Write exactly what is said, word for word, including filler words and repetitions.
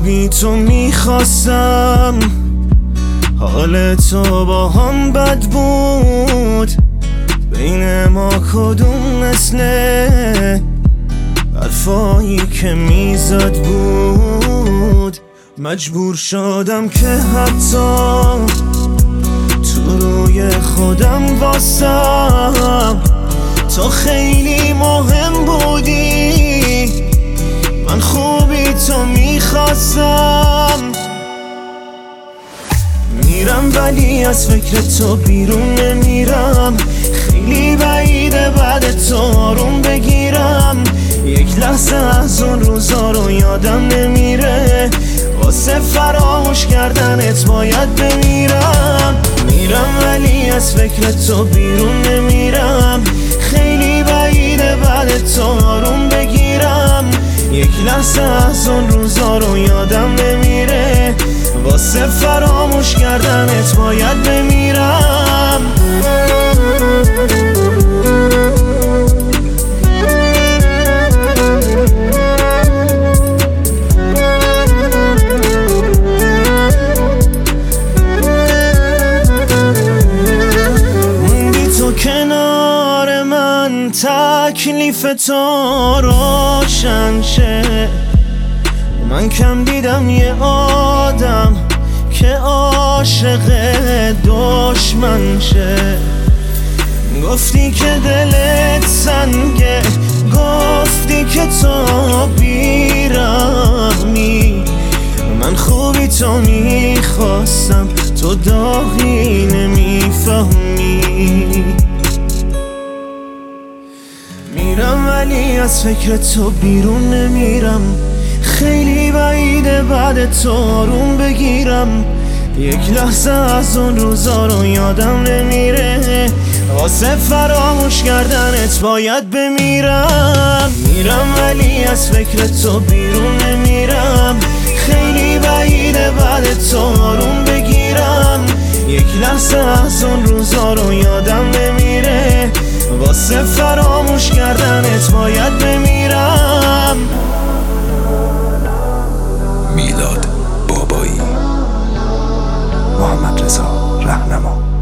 خوبی تو میخواستم، حال تو با هم بد بود، بین ما کدوم مثله حرفایی که میزد بود. مجبور شدم که حتی تو روی خودم واسم تو خیلی مهم بودی، من خوبی تو میخواستم. میرم ولی از فکر تو بیرون نمیرم، خیلی بعیده بعد تو آروم بگیرم. یک لحظه از اون روزا رو یادم نمیره، واسه فراموش کردنت باید بمیرم. میرم ولی از فکر تو بیرون نمیرم، خیلی بعیده بعد تو آروم بگیرم. یک لحظه از اون روزا رو یادم نمیره، واسه فراموش کردنت باید بمیرم. موندی تو کنار من، تکلیف تو روشن شه. من کم دیدم یه آدم که عاشق دشمن شه. گفتی که دلت سنگه، گفتی که تو بیرحمی، من خوبی تو میخواستم، تو داغی نمیفهمی. میرم ولی از فکر تو بیرون نمیرم، خیلی بعیده بعد تو آروم بگیرم. یک لحظه از اون روزا رو یادم نمیره، واسه فراموش کردنت باید بمیرم. میرم ولی از فکر تو بیرون نمیرم، خیلی بعیده بعد تو آروم بگیرم. یک لحظه از اون روزا رو یادم نمیره، واسه فراموش کردنت باید بمیرم. میلاد بابایی، محمد رضا رهنما.